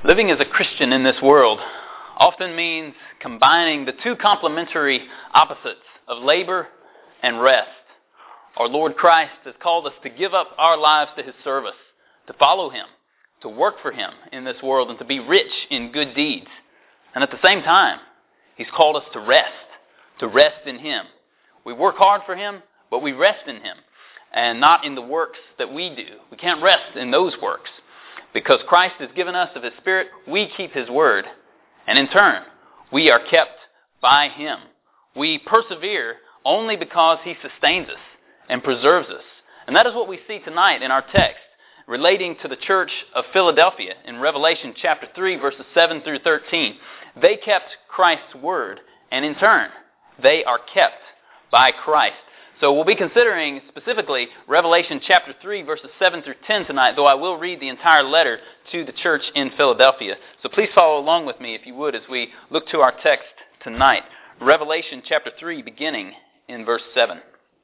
Living as a Christian in this world often means combining the two complementary opposites of labor and rest. Our Lord Christ has called us to give up our lives to His service, to follow Him, to work for Him in this world, and to be rich in good deeds. And at the same time, He's called us to rest in Him. We work hard for Him, but we rest in Him, and not in the works that we do. We can't rest in those works. Because Christ has given us of His Spirit, we keep His Word. And in turn, we are kept by Him. We persevere only because He sustains us and preserves us. And that is what we see tonight in our text relating to the church of Philadelphia in Revelation chapter 3, verses 7 through 13. They kept Christ's Word, and in turn, they are kept by Christ. So we'll be considering specifically Revelation chapter 3, verses 7 through 10 tonight, though I will read the entire letter to the church in Philadelphia. So please follow along with me, if you would, as we look to our text tonight. Revelation chapter 3, beginning in verse 7.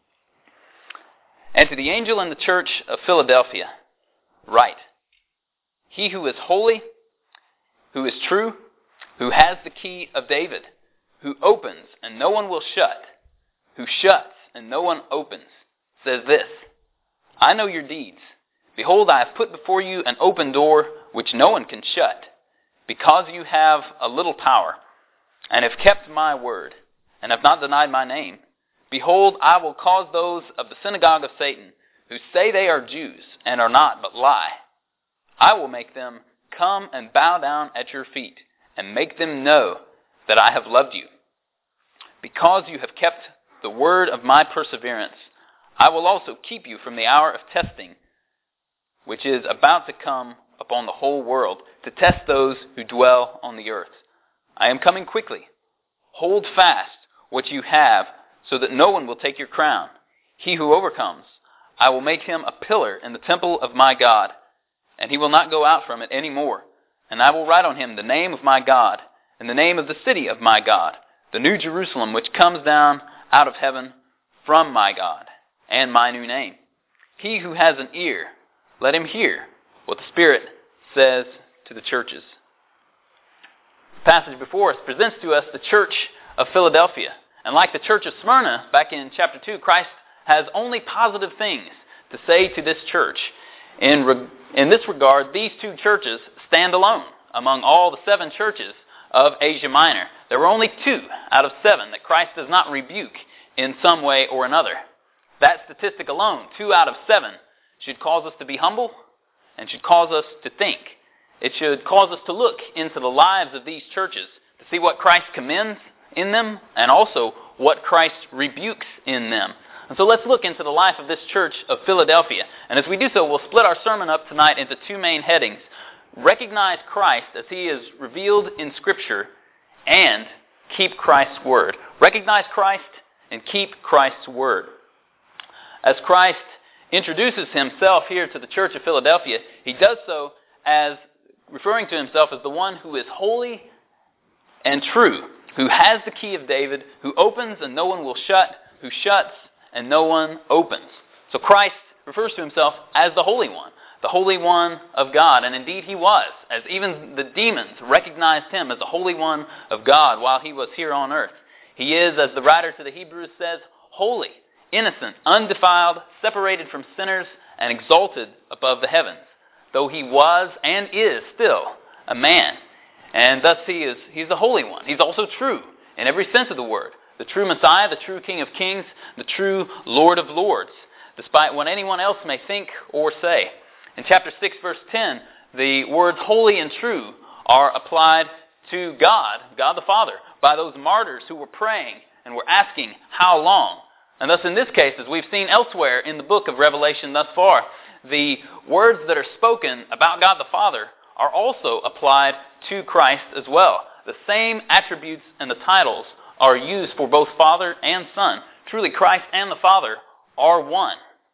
And to the angel in the church of Philadelphia, write, He who is holy, who is true, who has the key of David, who opens and no one will shut, who shuts and no one opens, says this, I know your deeds. Behold, I have put before you an open door which no one can shut, because you have a little power, and have kept my word, and have not denied my name. Behold, I will cause those of the synagogue of Satan, who say they are Jews, and are not, but lie. I will make them come and bow down at your feet, and make them know that I have loved you. Because you have kept the word of my perseverance, I will also keep you from the hour of testing, which is about to come upon the whole world, to test those who dwell on the earth. I am coming quickly. Hold fast what you have, so that no one will take your crown. He who overcomes, I will make him a pillar in the temple of my God, and he will not go out from it any more. And I will write on him the name of my God, and the name of the city of my God, the new Jerusalem, which comes down out of heaven from my God, and my new name. He who has an ear, let him hear what the Spirit says to the churches. The passage before us presents to us the church of Philadelphia. And like the church of Smyrna back in chapter 2, Christ has only positive things to say to this church. In this regard, these two churches stand alone among all the 7 churches of Asia Minor. There were only 2 out of 7 that Christ does not rebuke in some way or another. That statistic alone, 2 out of 7, should cause us to be humble and should cause us to think. It should cause us to look into the lives of these churches to see what Christ commends in them and also what Christ rebukes in them. And so let's look into the life of this church of Philadelphia. And as we do so, we'll split our sermon up tonight into 2 main headings. Recognize Christ as He is revealed in Scripture, and keep Christ's Word. Recognize Christ and keep Christ's Word. As Christ introduces Himself here to the church of Philadelphia, He does so as referring to Himself as the one who is holy and true, who has the key of David, who opens and no one will shut, who shuts and no one opens. So Christ refers to Himself as the Holy One of God. And indeed He was, as even the demons recognized Him as the Holy One of God while He was here on earth. He is, as the writer to the Hebrews says, holy, innocent, undefiled, separated from sinners, and exalted above the heavens, though He was and is still a man. And thus He's the Holy One. He's also true in every sense of the word. The true Messiah, the true King of Kings, the true Lord of Lords, despite what anyone else may think or say. In chapter 6, verse 10, the words holy and true are applied to God the Father, by those martyrs who were praying and were asking, how long? And thus in this case, as we've seen elsewhere in the book of Revelation thus far, the words that are spoken about God the Father are also applied to Christ as well. The same attributes and the titles are used for both Father and Son. Truly, Christ and the Father are one.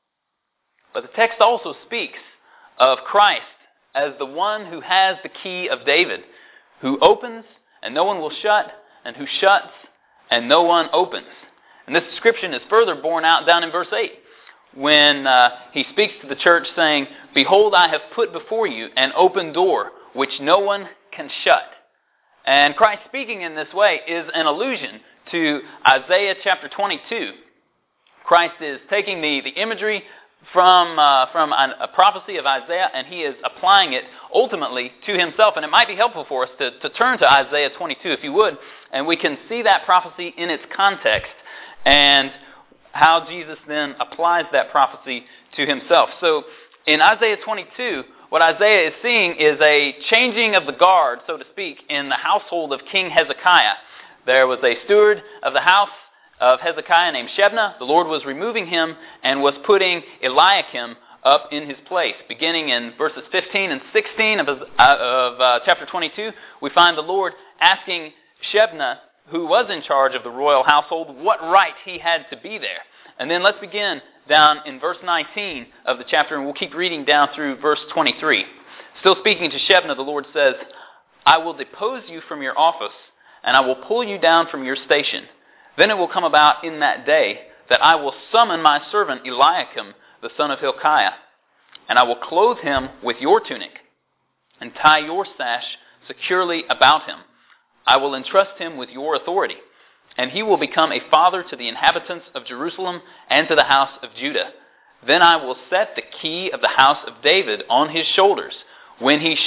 But the text also speaks of Christ as the one who has the key of David, who opens and no one will shut, and who shuts and no one opens. And this description is further borne out down in verse 8, when he speaks to the church saying, Behold, I have put before you an open door, which no one can shut. And Christ speaking in this way is an allusion to Isaiah chapter 22. Christ is taking the imagery from a prophecy of Isaiah, and he is applying it ultimately to himself. And it might be helpful for us to turn to Isaiah 22, if you would, and we can see that prophecy in its context and how Jesus then applies that prophecy to himself. So in Isaiah 22, what Isaiah is seeing is a changing of the guard, so to speak, in the household of King Hezekiah. There was a steward of the house of Hezekiah named Shebna. The Lord was removing him and was putting Eliakim up in his place. Beginning in verses 15 and 16 of chapter 22, we find the Lord asking Shebna, who was in charge of the royal household, what right he had to be there. And then let's begin down in verse 19 of the chapter, and we'll keep reading down through verse 23. Still speaking to Shebna, the Lord says, I will depose you from your office, and I will pull you down from your station. Then it will come about in that day that I will summon my servant Eliakim, the son of Hilkiah, and I will clothe him with your tunic and tie your sash securely about him. I will entrust him with your authority, and he will become a father to the inhabitants of Jerusalem and to the house of Judah. Then I will set the key of the house of David on his shoulders. When he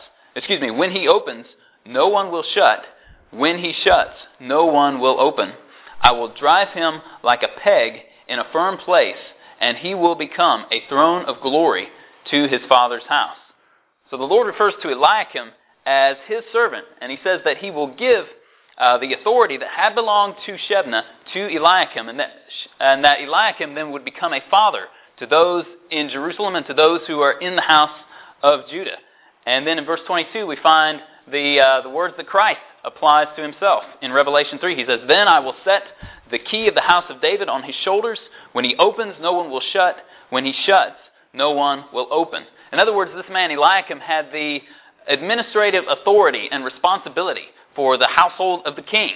opens, no one will shut. When he shuts, no one will open. I will drive him like a peg in a firm place, and he will become a throne of glory to his father's house. So the Lord refers to Eliakim as his servant, and he says that he will give the authority that had belonged to Shebna to Eliakim, and that Eliakim then would become a father to those in Jerusalem and to those who are in the house of Judah. And then in verse 22 we find the words that Christ applies to himself. In Revelation 3 he says, Then I will set the key of the house of David on his shoulders. When he opens, no one will shut. When he shuts, no one will open. In other words, this man Eliakim had the administrative authority and responsibility for the household of the king.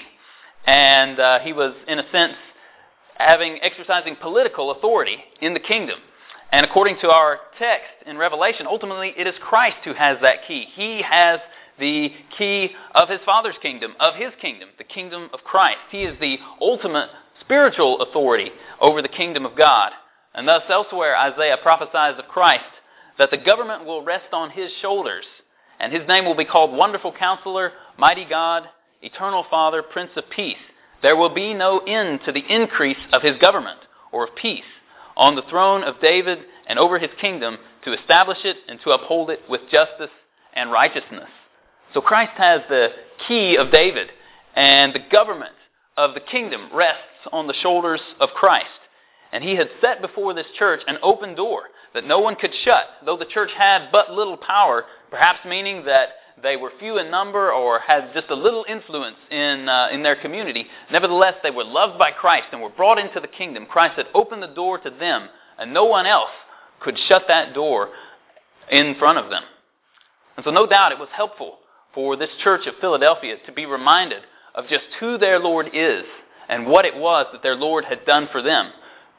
And he was, in a sense, exercising political authority in the kingdom. And according to our text in Revelation, ultimately it is Christ who has that key. He has the key of his Father's kingdom, of his kingdom, the kingdom of Christ. He is the ultimate spiritual authority over the kingdom of God. And thus elsewhere Isaiah prophesies of Christ that the government will rest on his shoulders, and his name will be called Wonderful Counselor, Mighty God, Eternal Father, Prince of Peace. There will be no end to the increase of his government, or of peace, on the throne of David and over his kingdom, to establish it and to uphold it with justice and righteousness. So Christ has the key of David, and the government of the kingdom rests on the shoulders of Christ. And he had set before this church an open door that no one could shut, though the church had but little power, perhaps meaning that they were few in number or had just a little influence in their community. Nevertheless, they were loved by Christ and were brought into the kingdom. Christ had opened the door to them, and no one else could shut that door in front of them. And so no doubt it was helpful for this church of Philadelphia to be reminded of just who their Lord is and what it was that their Lord had done for them.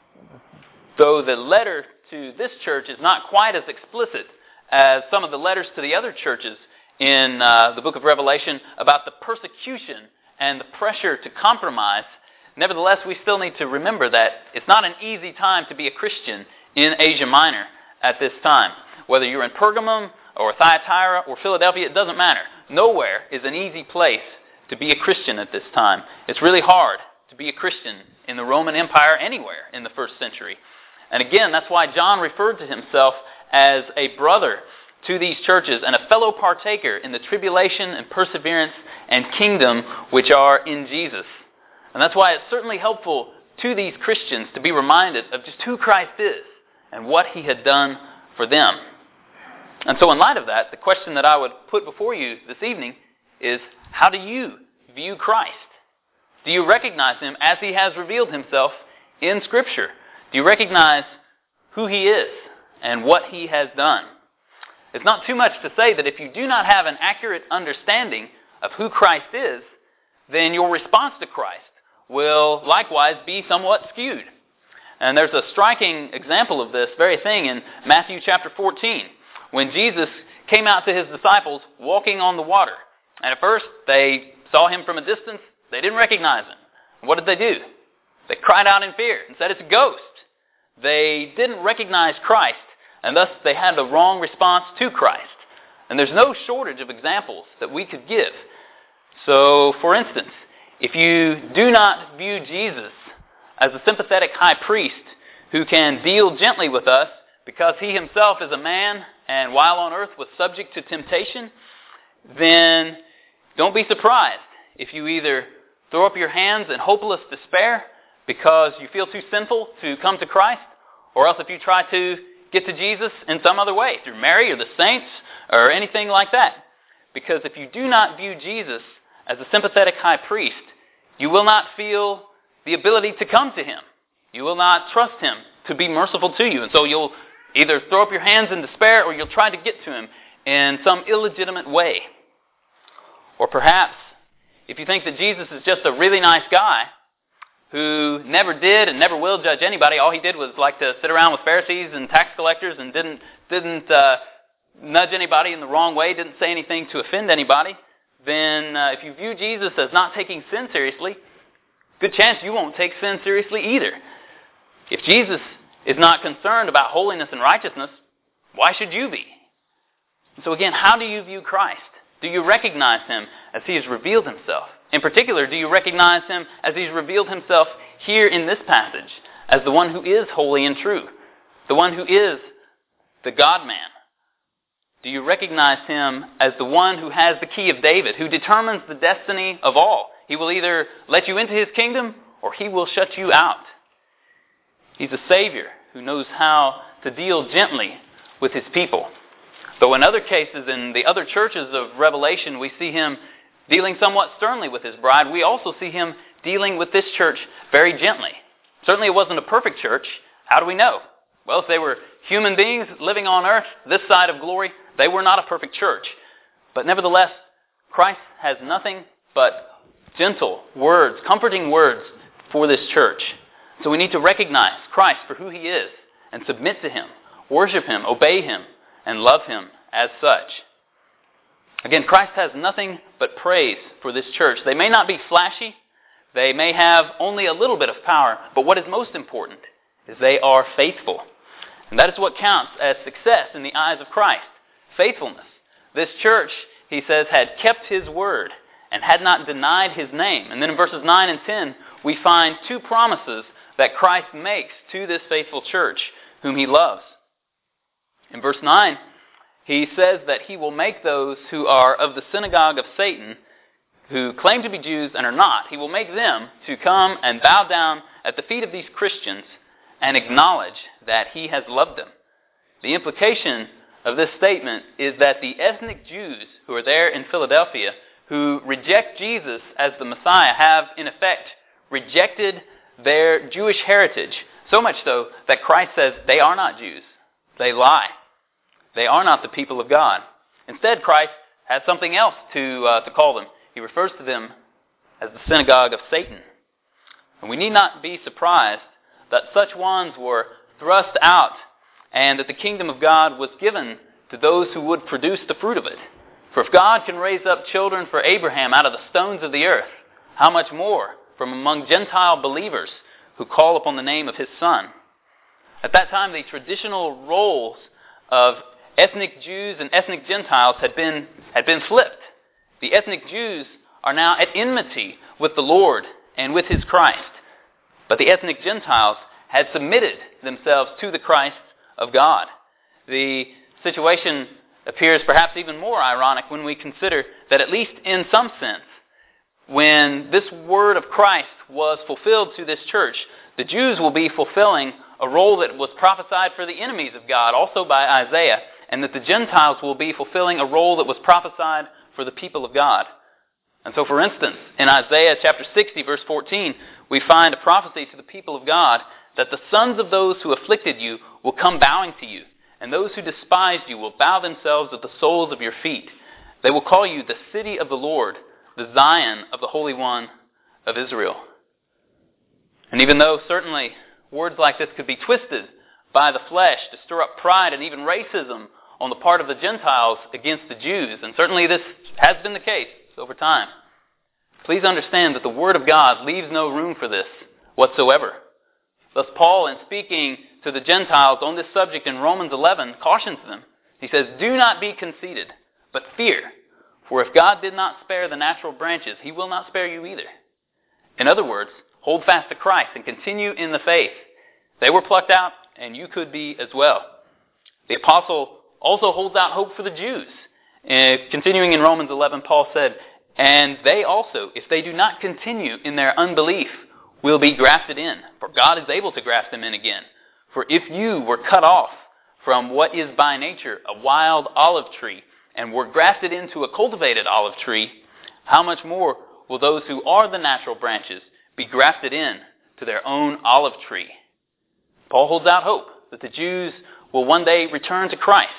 Though the letter to this church is not quite as explicit as some of the letters to the other churches in the book of Revelation about the persecution and the pressure to compromise, nevertheless we still need to remember that it's not an easy time to be a Christian in Asia Minor at this time. Whether you're in Pergamum or Thyatira or Philadelphia, it doesn't matter. Nowhere is an easy place to be a Christian at this time. It's really hard to be a Christian in the Roman Empire anywhere in the first century. And again, that's why John referred to himself as a brother to these churches and a fellow partaker in the tribulation and perseverance and kingdom which are in Jesus. And that's why it's certainly helpful to these Christians to be reminded of just who Christ is and what he had done for them. And so in light of that, the question that I would put before you this evening is, how do you view Christ? Do you recognize him as he has revealed himself in Scripture? Do you recognize who he is and what he has done? It's not too much to say that if you do not have an accurate understanding of who Christ is, then your response to Christ will likewise be somewhat skewed. And there's a striking example of this very thing in Matthew chapter 14, when Jesus came out to his disciples walking on the water. And at first, they saw him from a distance. They didn't recognize him. What did they do? They cried out in fear and said, "It's a ghost." They didn't recognize Christ, and thus they had the wrong response to Christ. And there's no shortage of examples that we could give. So, for instance, if you do not view Jesus as a sympathetic high priest who can deal gently with us because he himself is a man and while on earth was subject to temptation, then don't be surprised if you either throw up your hands in hopeless despair because you feel too sinful to come to Christ, or else if you try to get to Jesus in some other way, through Mary or the saints or anything like that. Because if you do not view Jesus as a sympathetic high priest, you will not feel the ability to come to him. You will not trust him to be merciful to you. And so you'll either throw up your hands in despair or you'll try to get to him in some illegitimate way. Or perhaps, if you think that Jesus is just a really nice guy who never did and never will judge anybody, all he did was like to sit around with Pharisees and tax collectors and didn't nudge anybody in the wrong way, didn't say anything to offend anybody, then if you view Jesus as not taking sin seriously, good chance you won't take sin seriously either. If Jesus is not concerned about holiness and righteousness, why should you be? So again, how do you view Christ? Do you recognize him as he has revealed himself? In particular, do you recognize him as he's revealed himself here in this passage as the one who is holy and true, the one who is the God-man? Do you recognize him as the one who has the key of David, who determines the destiny of all? He will either let you into his kingdom or he will shut you out. He's a Savior who knows how to deal gently with his people. Though in other cases, in the other churches of Revelation, we see him dealing somewhat sternly with his bride, we also see him dealing with this church very gently. Certainly it wasn't a perfect church. How do we know? Well, if they were human beings living on earth, this side of glory, they were not a perfect church. But nevertheless, Christ has nothing but gentle words, comforting words for this church. So we need to recognize Christ for who he is and submit to him, worship him, obey him, and love him as such. Again, Christ has nothing but praise for this church. They may not be flashy. They may have only a little bit of power. But what is most important is they are faithful. And that is what counts as success in the eyes of Christ. Faithfulness. This church, he says, had kept his word and had not denied his name. And then in verses 9 and 10, we find two promises that Christ makes to this faithful church whom he loves. In verse 9, he says that he will make those who are of the synagogue of Satan, who claim to be Jews and are not, he will make them to come and bow down at the feet of these Christians and acknowledge that he has loved them. The implication of this statement is that the ethnic Jews who are there in Philadelphia, who reject Jesus as the Messiah, have in effect rejected their Jewish heritage, so much so that Christ says they are not Jews. They lie. They are not the people of God. Instead, Christ has something else to call them. He refers to them as the synagogue of Satan. And we need not be surprised that such ones were thrust out and that the kingdom of God was given to those who would produce the fruit of it. For if God can raise up children for Abraham out of the stones of the earth, how much more from among Gentile believers who call upon the name of his Son? At that time, the traditional roles of ethnic Jews and ethnic Gentiles had been flipped. The ethnic Jews are now at enmity with the Lord and with his Christ. But the ethnic Gentiles had submitted themselves to the Christ of God. The situation appears perhaps even more ironic when we consider that, at least in some sense, when this word of Christ was fulfilled to this church, the Jews will be fulfilling a role that was prophesied for the enemies of God, also by Isaiah, and that the Gentiles will be fulfilling a role that was prophesied for the people of God. And so, for instance, in Isaiah chapter 60, verse 14, we find a prophecy to the people of God that the sons of those who afflicted you will come bowing to you, and those who despised you will bow themselves at the soles of your feet. They will call you the city of the Lord, the Zion of the Holy One of Israel. And even though certainly words like this could be twisted by the flesh to stir up pride and even racism on the part of the Gentiles against the Jews, and certainly this has been the case over time. Please understand that the Word of God leaves no room for this whatsoever. Thus Paul, in speaking to the Gentiles on this subject in Romans 11, cautions them. He says, "Do not be conceited, but fear. For if God did not spare the natural branches, He will not spare you either." In other words, hold fast to Christ and continue in the faith. They were plucked out, and you could be as well. The apostle also holds out hope for the Jews. Continuing in Romans 11, Paul said, "And they also, if they do not continue in their unbelief, will be grafted in, for God is able to graft them in again. For if you were cut off from what is by nature a wild olive tree, and were grafted into a cultivated olive tree, how much more will those who are the natural branches be grafted in to their own olive tree?" Paul holds out hope that the Jews will one day return to Christ.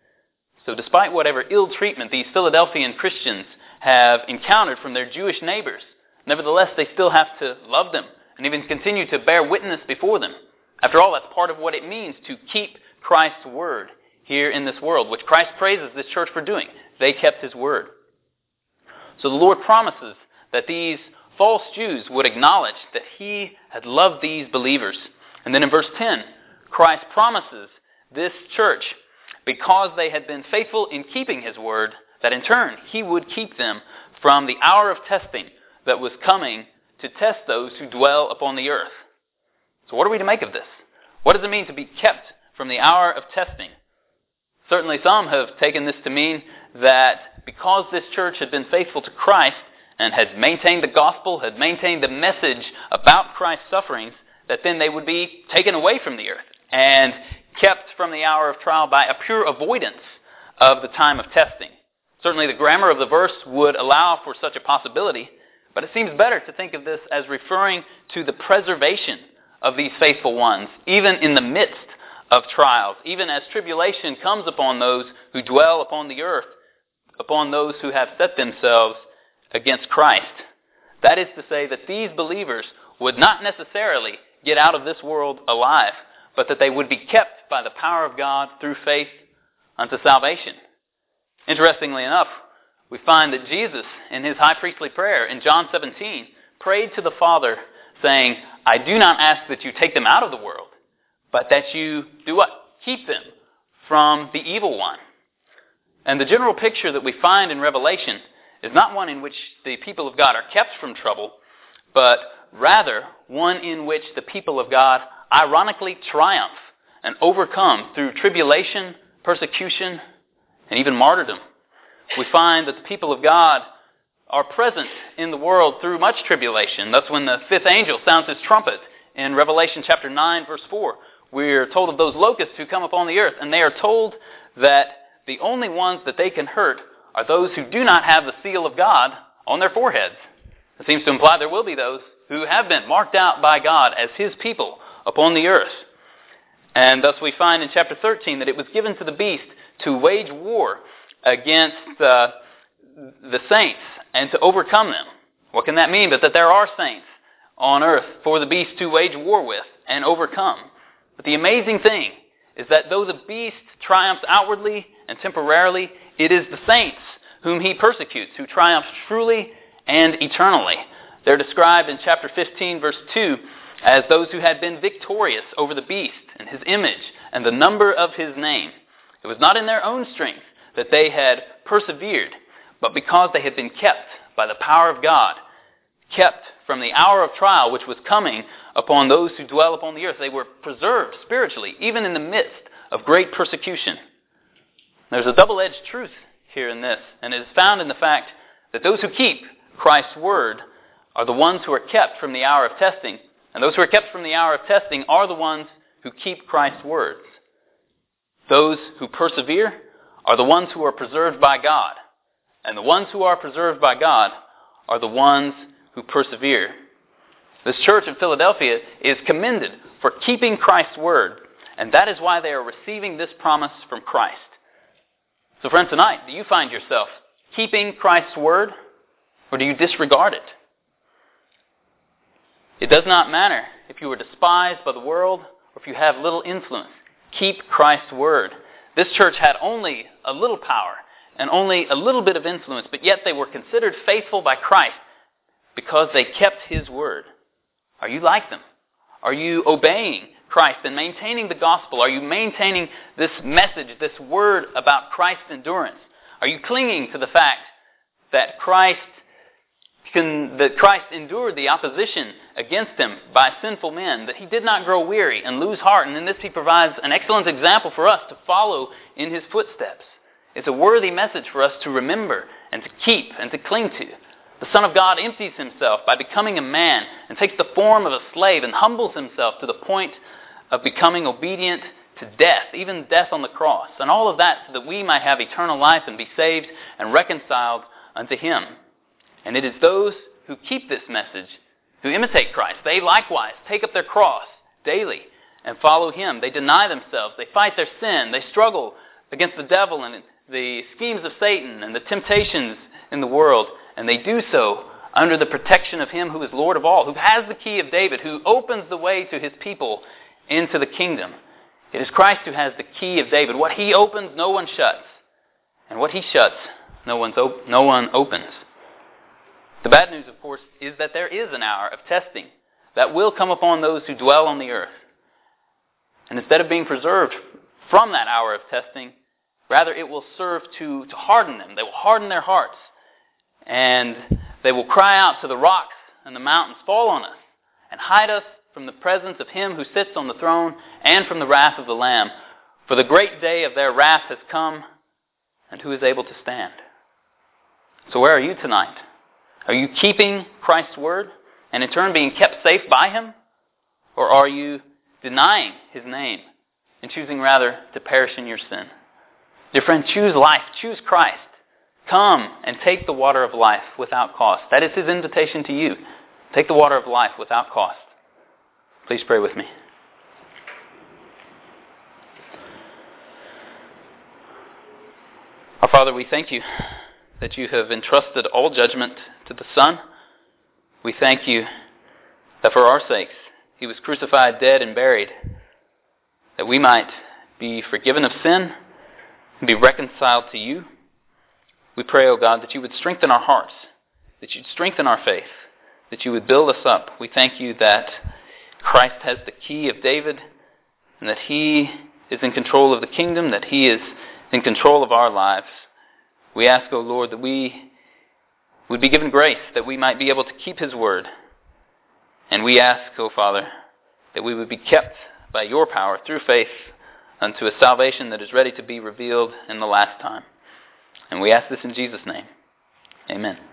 So despite whatever ill treatment these Philadelphian Christians have encountered from their Jewish neighbors, nevertheless they still have to love them and even continue to bear witness before them. After all, that's part of what it means to keep Christ's word here in this world, which Christ praises this church for doing. They kept His word. So the Lord promises that these false Jews would acknowledge that He had loved these believers. And then in verse 10, Christ promises this church, because they had been faithful in keeping His word, that in turn He would keep them from the hour of testing that was coming to test those who dwell upon the earth. So what are we to make of this? What does it mean to be kept from the hour of testing? Certainly some have taken this to mean that because this church had been faithful to Christ and had maintained the gospel, had maintained the message about Christ's sufferings, that then they would be taken away from the earth and kept from the hour of trial by a pure avoidance of the time of testing. Certainly the grammar of the verse would allow for such a possibility, but it seems better to think of this as referring to the preservation of these faithful ones, even in the midst of trials, even as tribulation comes upon those who dwell upon the earth, upon those who have set themselves against Christ. That is to say that these believers would not necessarily get out of this world alive, but that they would be kept by the power of God through faith unto salvation. Interestingly enough, we find that Jesus, in His high priestly prayer in John 17, prayed to the Father, saying, "I do not ask that you take them out of the world, but that you do what? Keep them from the evil one." And the general picture that we find in Revelation is not one in which the people of God are kept from trouble, but rather one in which the people of God ironically triumph and overcome through tribulation, persecution, and even martyrdom. We find that the people of God are present in the world through much tribulation. That's when the fifth angel sounds his trumpet in Revelation chapter 9, verse 4. We're told of those locusts who come upon the earth, and they are told that the only ones that they can hurt are those who do not have the seal of God on their foreheads. It seems to imply there will be those who have been marked out by God as His people upon the earth. And thus we find in chapter 13 that it was given to the beast to wage war against the saints and to overcome them. What can that mean? But that there are saints on earth for the beast to wage war with and overcome. But the amazing thing is that though the beast triumphs outwardly and temporarily, it is the saints whom he persecutes who triumph truly and eternally. They're described in chapter 15, verse 2, as those who had been victorious over the beast and his image and the number of his name. It was not in their own strength that they had persevered, but because they had been kept by the power of God, kept from the hour of trial which was coming upon those who dwell upon the earth. They were preserved spiritually, even in the midst of great persecution. There's a double-edged truth here in this, and it is found in the fact that those who keep Christ's word are the ones who are kept from the hour of testing, and those who are kept from the hour of testing are the ones who keep Christ's words. Those who persevere are the ones who are preserved by God, and the ones who are preserved by God are the ones who persevere. This church in Philadelphia is commended for keeping Christ's word, and that is why they are receiving this promise from Christ. So friends, tonight, do you find yourself keeping Christ's word, or do you disregard it? It does not matter if you are despised by the world or if you have little influence. Keep Christ's word. This church had only a little power and only a little bit of influence, but yet they were considered faithful by Christ because they kept His word. Are you like them? Are you obeying Christ and maintaining the gospel? Are you maintaining this message, this word about Christ's endurance? Are you clinging to the fact that Christ endured the opposition against Him by sinful men, that He did not grow weary and lose heart, and in this He provides an excellent example for us to follow in His footsteps. It's a worthy message for us to remember and to keep and to cling to. The Son of God empties Himself by becoming a man and takes the form of a slave and humbles Himself to the point of becoming obedient to death, even death on the cross. And all of that so that we might have eternal life and be saved and reconciled unto Him. And it is those who keep this message, who imitate Christ. They likewise take up their cross daily and follow Him. They deny themselves. They fight their sin. They struggle against the devil and the schemes of Satan and the temptations in the world. And they do so under the protection of Him who is Lord of all, who has the key of David, who opens the way to His people into the kingdom. It is Christ who has the key of David. What He opens, no one shuts. And what He shuts, no one opens. The bad news, of course, is that there is an hour of testing that will come upon those who dwell on the earth. And instead of being preserved from that hour of testing, rather it will serve to harden them. They will harden their hearts. And they will cry out to the rocks and the mountains, fall on us, and hide us from the presence of Him who sits on the throne and from the wrath of the Lamb. For the great day of their wrath has come, and who is able to stand? So where are you tonight? Are you keeping Christ's word and in turn being kept safe by Him? Or are you denying His name and choosing rather to perish in your sin? Dear friend, choose life. Choose Christ. Come and take the water of life without cost. That is His invitation to you. Take the water of life without cost. Please pray with me. Our Father, we thank You that You have entrusted all judgment to the Son. We thank You that for our sakes He was crucified, dead, and buried, that we might be forgiven of sin and be reconciled to You. We pray, O God, that You would strengthen our hearts, that You'd strengthen our faith, that You would build us up. We thank You that Christ has the key of David, and that He is in control of the kingdom, that He is in control of our lives. We ask, O Lord, that we would be given grace, that we might be able to keep His word. And we ask, O Father, that we would be kept by Your power through faith unto a salvation that is ready to be revealed in the last time. And we ask this in Jesus' name. Amen.